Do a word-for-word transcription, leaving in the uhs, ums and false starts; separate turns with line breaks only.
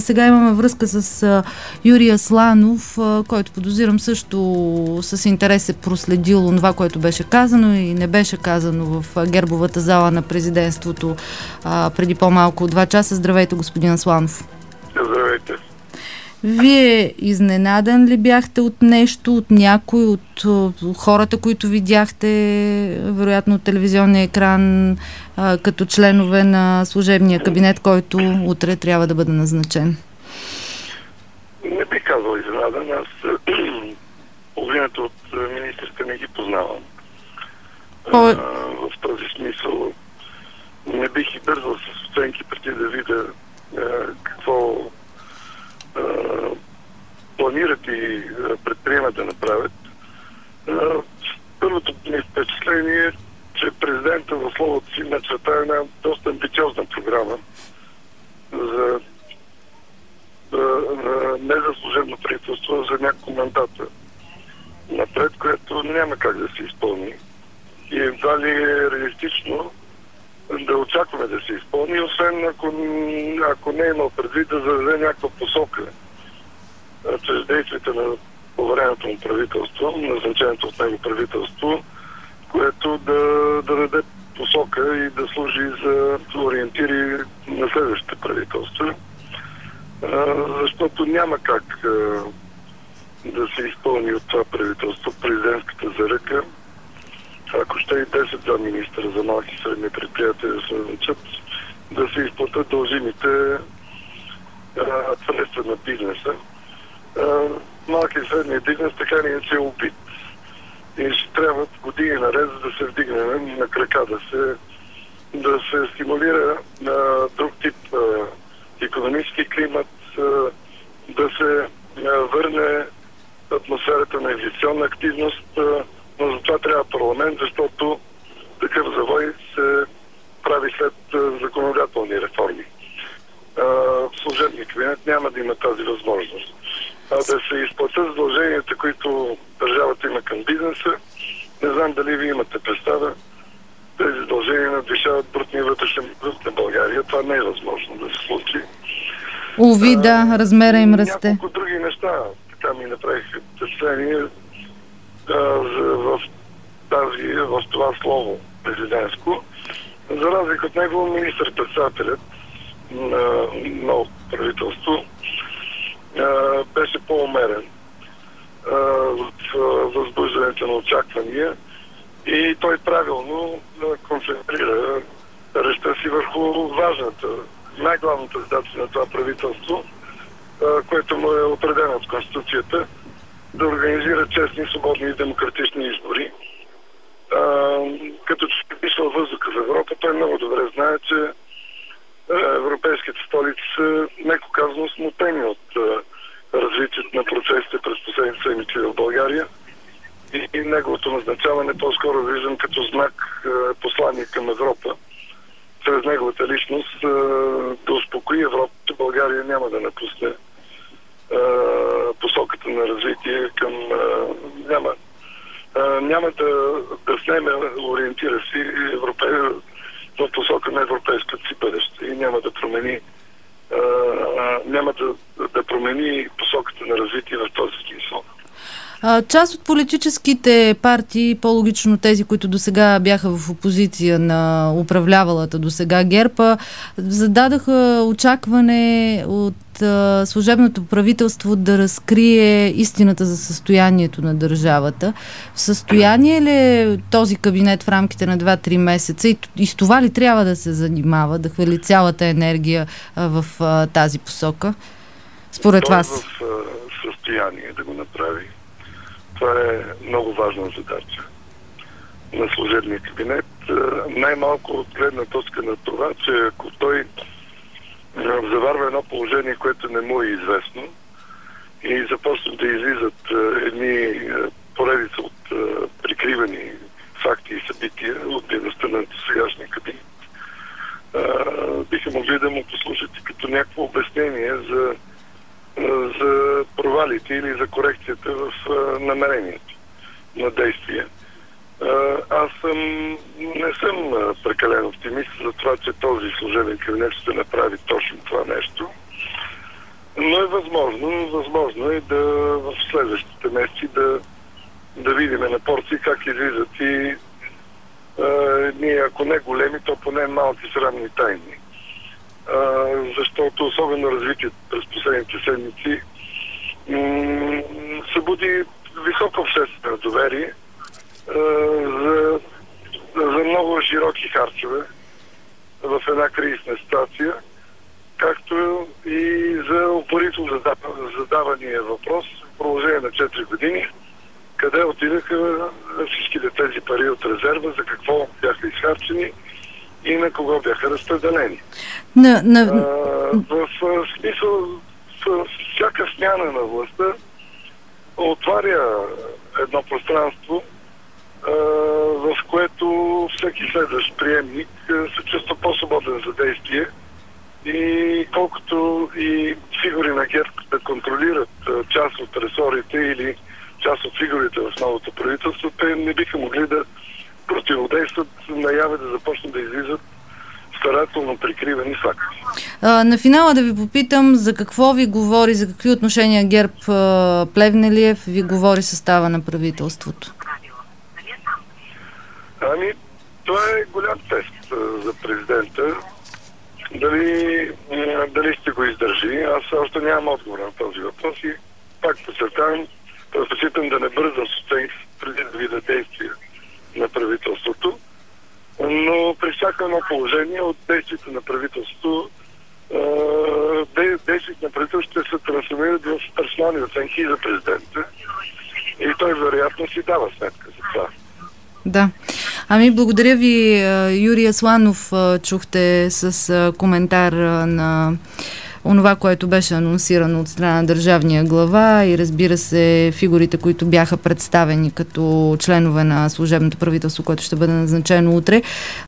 сега имаме връзка с а, Юрий Асланов, а, който подозирам също с интерес е проследил това, което беше казано и не беше казано в а, гербовата зала на президентството а, преди по-малко от два часа. Здравейте, господин Асланов.
Здравейте.
Вие изненадан ли бяхте от нещо, от някой, от, от хората, които видяхте, вероятно от телевизионния екран, а, като членове на служебния кабинет, който утре трябва да бъде назначен?
Не бих казал изненадан. Аз половината от министрите не ги познавам.
По...
А, в този смисъл не бих и бързал с оценки преди да видя а, какво планират и предприемат да направят. Първото ми впечатление е, че президента в словото си начерта една доста амбициозна програма за не за служебно правителство, а за няколко мандата напред, което няма как да се изпълни. И едва ли е реалистично да очакваме да се изпълни, освен ако, ако не е имал предвид да зададе някаква посока чрез действията на повереното му правителство, назначеното от него правителство, което да, да даде посока и да служи за ориентири на следващите правителства. Защото няма как да се изпълни от това правителство президентската заръка, ако ще и десет за министра за малки и средни предприятия да се назначат, да се изплатят дължимите средства на бизнеса. А, малки и средния бизнес така не е убит. И ще трябва години наред да се вдигне на крака, да се, да се стимулира на друг тип а, икономически климат, а, да се а, върне атмосферата на инвестиционна активност, а, но за това трябва парламент, защото такъв завой се прави след законодателни реформи. Служебният кабинет няма да има тази възможност. А да се изплатят задълженията, които държавата има към бизнеса, не знам дали ви имате представа, тези задължения надвишават брутния вътрешен продукт на България. Това не е възможно да се случи.
Уви, да, размера им расте.
Няколко други неща така ми направиха впечатление в тази, в това слово президентско. За разлика от него, министър-председателят на новото правителство беше по-умерен в възбуждането на очаквания и той правилно концентрира речта си върху важната, най-главната задача на това правителство, което му е определено от Конституцията, да организира честни, свободни и демократични избори. А, като че пише във въздуха в Европа, той много добре знае, че а, европейските столици са, меко казано, смутени от а, развитието на процесите през последните седмици в България. И, и неговото назначаване по-скоро виждам като знак а, послание към Европа. Чрез неговата личност а, да успокои Европа, че България няма да напусне посоката на развитие към а, няма а, няма да, да снеме ориентира си европе, в посока на европейското си бъдеще и няма да промени а, няма да, да промени посоката на развитие в този смисъл.
Част от политическите партии, по-логично тези, които досега бяха в опозиция на управлявалата досега ГЕРБ, зададаха очакване от служебното правителство да разкрие истината за състоянието на държавата. В състояние ли е този кабинет в рамките на два-три месеца и, и с това ли трябва да се занимава, да хвърли цялата енергия в тази посока? Според
Той
вас?
Е в състояние да го направи. Това е много важна задача на служебния кабинет. Най-малко от гледна точка на това, че ако той заварва едно положение, което не му е известно и започнат да излизат едни поредица от прикривани факти и събития от дейността на сегашния кабинет, биха могли да му послужат като някакво обяснение за за провалите или за корекцията в а, намерението на действие. А, аз съм, не съм а, прекален оптимист за това, че този служебен кабинет ще направи точно това нещо. Но е възможно, възможно е да в следващите месеци да, да видим на порции как излизат и а, ние, ако не големи, то поне малки срамни тайни. А, защото особено развитието през последните седмици м- събуди високо обществено доверие а, за, за много широки харчове в една кризисна ситуация, както и за упорито задавания въпрос в продължение на четири години, къде отидаха всичките тези пари от резерва, за какво бяха изхарчени и на кого бяха разпределени.
На, на...
А, в, в смисъл, в всяка смяна на властта отваря едно пространство, а, в което всеки следващ приемник се чувства по-свободен за действие и колкото и фигури на ГЕРБ да контролират част от ресорите или част от фигурите в новото правителство, те не биха могли да противодействат наяве да започнат да излизат старателно прикривани факти.
А, на финала да ви попитам за какво ви говори, за какви отношения ГЕРБ Плевнелиев ви говори състава на правителството?
Ами, това е голям тест за президента. Дали, дали ще го издържи? Аз още нямам отговор на този въпрос и пак подчертавам, предпочитам да не бързам с оценки преди да видя действия на правителството. Но при всяко едно положение от действието на правителството действието на правителството ще се трансформират в персонални оценки и за президента. И той вероятно си дава сметка за това.
Да. Ами благодаря ви, Юрий Асланов, чухте с коментар на онова, което беше анонсирано от страна на държавния глава и разбира се фигурите, които бяха представени като членове на служебното правителство, което ще бъде назначено утре.